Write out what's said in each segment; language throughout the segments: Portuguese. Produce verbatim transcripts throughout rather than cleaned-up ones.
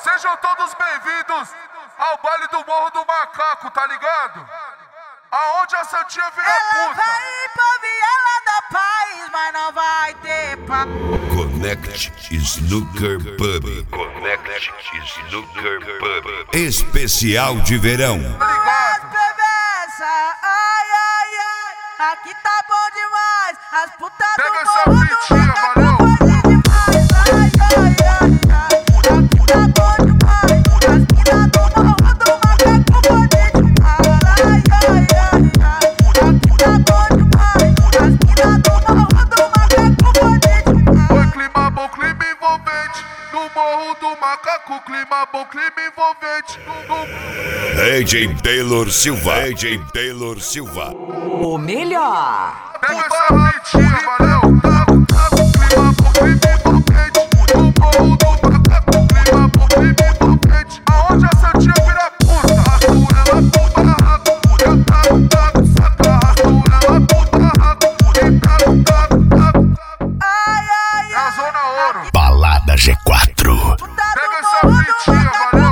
Sejam todos bem-vindos ao baile do Morro do Macaco, tá ligado? Aonde a Santinha vira Ela puta. vai ir pra Viela da Paz, mas não vai ter paz. Connect Snooker Pub. Connect Snooker Pub. Especial de verão. As perversa, ai, ai, ai. Aqui tá bom demais. As putas do Pega essa Morro do fitinha, Macaco valeu. vai demais. Ai, ai, ai, ai. Aqui tá bom demais. As putas do Morro do Macaco vai demais. Ai, ai, ai, ai. Aqui tá bom demais. As putas do Morro do Macaco vai demais. Oi, clima bom, clima envolvente. No Morro do Macaco, clima bom, clima envolvente. No, no... D J Taylor Silva. D J Taylor Silva. O melhor. Pega essa fitinha, valeu. Clima bom, clima envolvente. No Morro do Macaco, clima bom, clima envolvente. Aonde a Santinha vira puta. Arrasto ela pro barraco. Eu taco, taco, saca. Arrasto ela pro barraco. E taco, taco, taco. Ai, ai, É a Zona Ouro. Balada G quatro. Pega essa fitinha, valeu.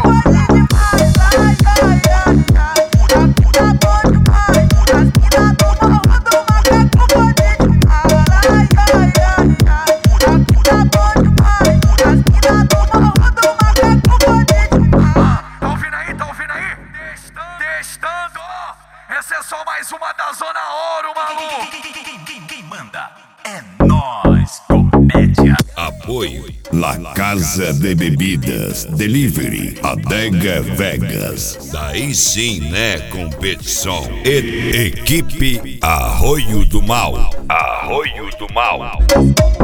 Tá ouvindo aí? Tá ouvindo aí? Testando, testando. Essa é só mais uma da Zona Ouro, maluco. Quem manda é nós, comédia. Apoio La Casa de Bebidas Delivery Adega Vegas. Daí sim, né, competição. E equipe Arroio do Mal. Arroio do Mal.